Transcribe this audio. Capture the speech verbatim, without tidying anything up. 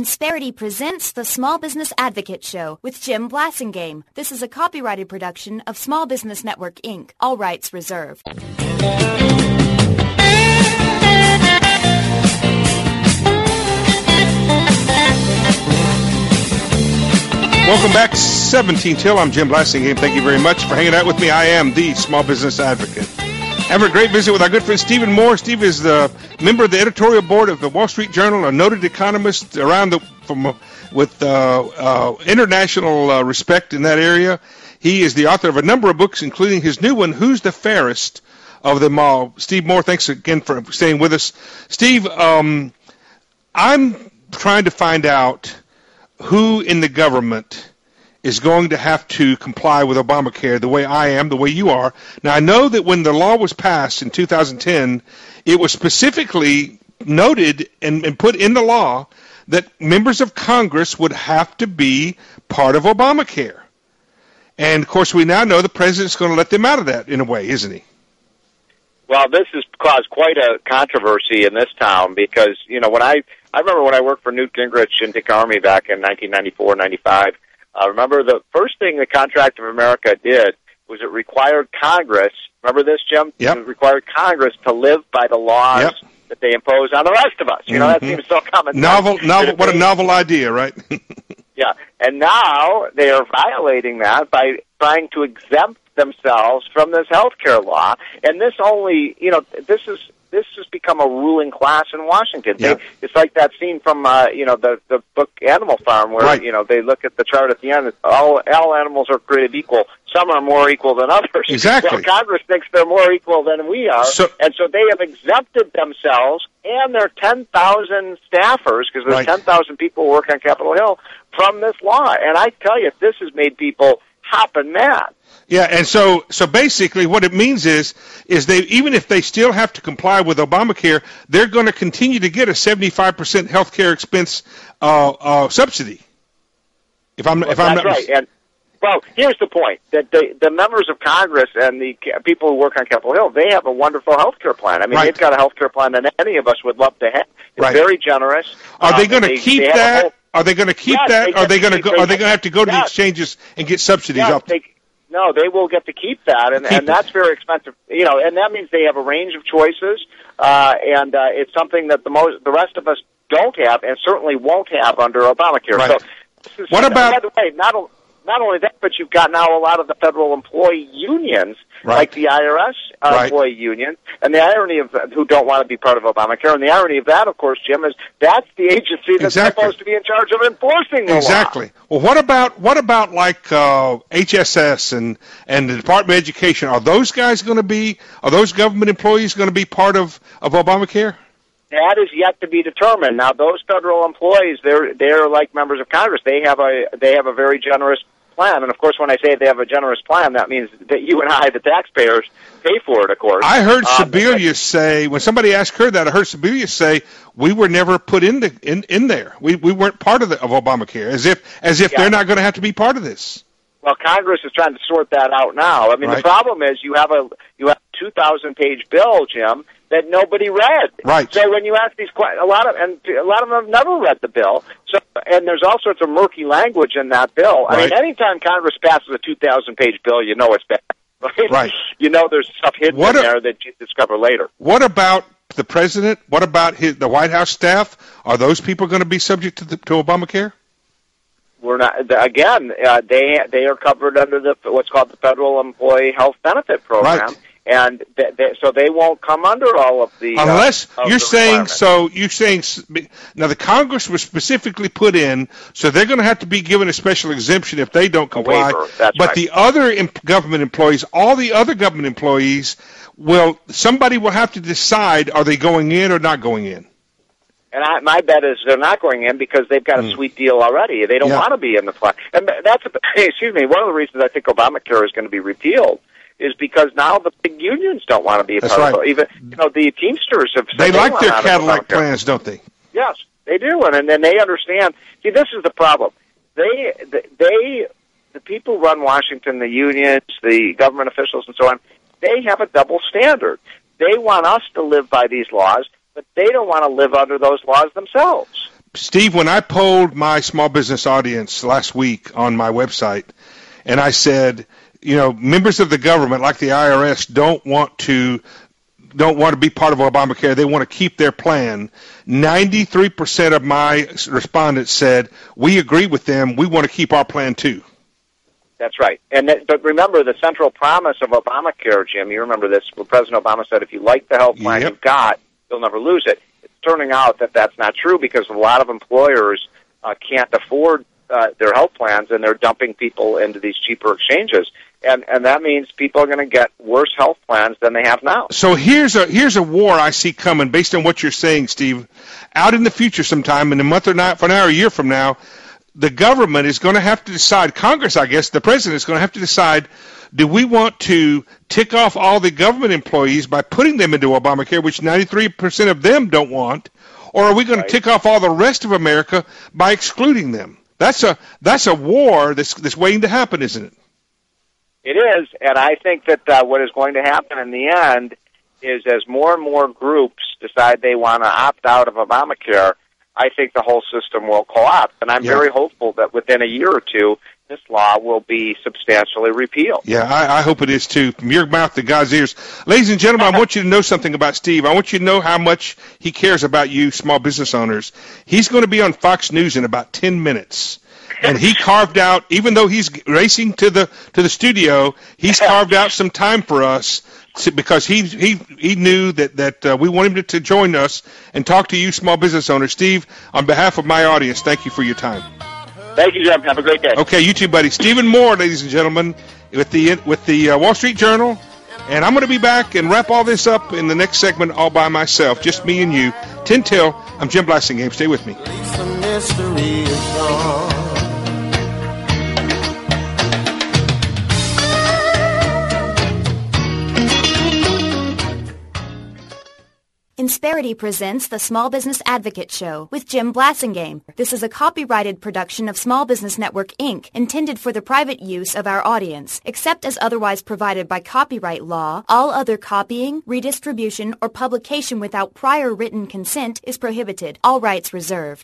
Insperity presents the Small Business Advocate Show with Jim Blasingame. This is a copyrighted production of Small Business Network, Incorporated. All rights reserved. Welcome back, seventeen till. I'm Jim Blasingame. Thank you very much for hanging out with me. I am the Small Business Advocate. Having a great visit with our good friend Stephen Moore. Steve is the member of the editorial board of the Wall Street Journal, a noted economist around the from uh, with uh, uh, international uh, respect in that area. He is the author of a number of books, including his new one, Who's the Fairest of Them All? Steve Moore, thanks again for staying with us. Steve, um, I'm trying to find out who in the government is going to have to comply with Obamacare the way I am, the way you are. Now, I know that when the law was passed in two thousand ten, it was specifically noted and, and put in the law that members of Congress would have to be part of Obamacare. And, of course, we now know the president's going to let them out of that in a way, isn't he? Well, this has caused quite a controversy in this town because, you know, when I, I remember when I worked for Newt Gingrich in Dick Armey back in nineteen ninety-four, ninety-five, Uh, remember, the first thing the Contract of America did was it required Congress, remember this, Jim? Yep. It required Congress to live by the laws yep. that they impose on the rest of us. You know, mm-hmm. that seems so common. Novel, novel, what a novel idea, right? Yeah, and now they are violating that by trying to exempt themselves from this health care law. And this only, you know, this is... This has become a ruling class in Washington. Yeah. They, it's like that scene from, uh, you know, the the book Animal Farm, where right. you know they look at the chart at the end. It's all all animals are created equal. Some are more equal than others. Exactly. Well, Congress thinks they're more equal than we are, so, and so they have exempted themselves and their ten thousand staffers, because there's right. ten thousand people who work on Capitol Hill, from this law. And I tell you, this has made people hopping mad. Yeah, and so so basically what it means is is they even if they still have to comply with Obamacare, they're going to continue to get a seventy-five percent health care expense uh, uh, subsidy. If I'm well, if I'm that's not right. And well, here's the point: that the the members of Congress and the people who work on Capitol Hill, they have a wonderful health care plan. I mean, right. they've got a health care plan that any of us would love to have. It's right. very generous. Are um, they going to keep that? Whole, are they going to keep yes, that? They are they going to go? Are they going to have to go to yes. the exchanges and get subsidies yes, up? They, No, they will get to keep that, and, keep and that's very expensive. You know, and that means they have a range of choices, uh, and uh, it's something that the most the rest of us don't have, and certainly won't have under Obamacare. Right. So, this is, what about? By the way, not not only that, but you've got now a lot of the federal employee unions, right. like the I R S uh, right. employee union, and the irony of who don't want to be part of Obamacare, and the irony of that, of course, Jim, is that's the agency that's exactly. supposed to be in charge of enforcing the exactly. law. Well, what about what about like uh, H S S and and the Department of Education? Are those guys going to be? Are those government employees going to be part of, of Obamacare? That is yet to be determined. Now, those federal employees, they're they're like members of Congress. They have a they have a very generous plan, and of course, when I say they have a generous plan, that means that you and I, the taxpayers, pay for it. Of course, I heard um, Sebelius say when somebody asked her that, I heard Sebelius say we were never put in the, in in there. We we weren't part of the, of Obamacare, as if as if yeah. they're not going to have to be part of this. Well, Congress is trying to sort that out now. I mean, right. the problem is you have a you have a two thousand page bill, Jim, that nobody read. Right. So when you ask these questions, a lot of and a lot of them have never read the bill. So and there's all sorts of murky language in that bill. I right. mean, anytime Congress passes a two thousand page bill, you know it's bad. Right. right. You know there's stuff hidden what in a, there that you discover later. What about the president? What about his, the White House staff? Are those people going to be subject to the, to Obamacare? We're not. Again, uh, they they are covered under the what's called the Federal Employee Health Benefit Program. Right. And th- th- so they won't come under all of the. Unless uh, you're saying so, you're saying now the Congress was specifically put in, so they're going to have to be given a special exemption if they don't comply. That's but right. the other imp- government employees, all the other government employees, will somebody will have to decide: are they going in or not going in? And I, my bet is they're not going in because they've got a mm. sweet deal already. They don't yeah. want to be in the plan. And that's a, excuse me. One of the reasons I think Obamacare is going to be repealed is because now the big unions don't want to be a That's part right. of it. Even you know the Teamsters have. They, they like their Cadillac Cadillac plans, don't they? Yes, they do, and and then they understand. See, this is the problem. They they the people who run Washington, the unions, the government officials, and so on. They have a double standard. They want us to live by these laws, but they don't want to live under those laws themselves. Steve, when I polled my small business audience last week on my website, and I said, you know, members of the government, like the I R S, don't want to don't want to be part of Obamacare. They want to keep their plan. ninety-three percent of my respondents said, we agree with them. We want to keep our plan, too. That's right. And that, but remember, the central promise of Obamacare, Jim, you remember this, when President Obama said, if you like the health plan Yep. you've got, you'll never lose it. It's turning out that that's not true because a lot of employers uh, can't afford uh, their health plans, and they're dumping people into these cheaper exchanges. And and that means people are going to get worse health plans than they have now. So here's a here's a war I see coming based on what you're saying, Steve. Out in the future sometime, in a month or not, for now, or a year from now, the government is going to have to decide, Congress, I guess, the president is going to have to decide, do we want to tick off all the government employees by putting them into Obamacare, which ninety-three percent of them don't want, or are we going Right. to tick off all the rest of America by excluding them? That's a that's a war that's that's waiting to happen, isn't it? It is, and I think that uh, what is going to happen in the end is as more and more groups decide they want to opt out of Obamacare, I think the whole system will collapse. And I'm Yeah. very hopeful that within a year or two, this law will be substantially repealed. Yeah, I, I hope it is too. From your mouth to God's ears. Ladies and gentlemen, I want you to know something about Steve. I want you to know how much he cares about you, small business owners. He's going to be on Fox News in about ten minutes. And he carved out, even though he's racing to the to the studio, he's carved out some time for us to, because he he he knew that that uh, we want him to, to join us and talk to you, small business owners. Steve, on behalf of my audience, thank you for your time. Thank you, Jim. Have a great day. Okay, you too, buddy. Stephen Moore, ladies and gentlemen, with the with the uh, Wall Street Journal, and I'm going to be back and wrap all this up in the next segment all by myself, just me and you. ten till, I'm Jim Blassingame. Stay with me. The mystery is gone. Insperity presents the Small Business Advocate Show with Jim Blassingame. This is a copyrighted production of Small Business Network, Incorporated, intended for the private use of our audience. Except as otherwise provided by copyright law, all other copying, redistribution, or publication without prior written consent is prohibited. All rights reserved.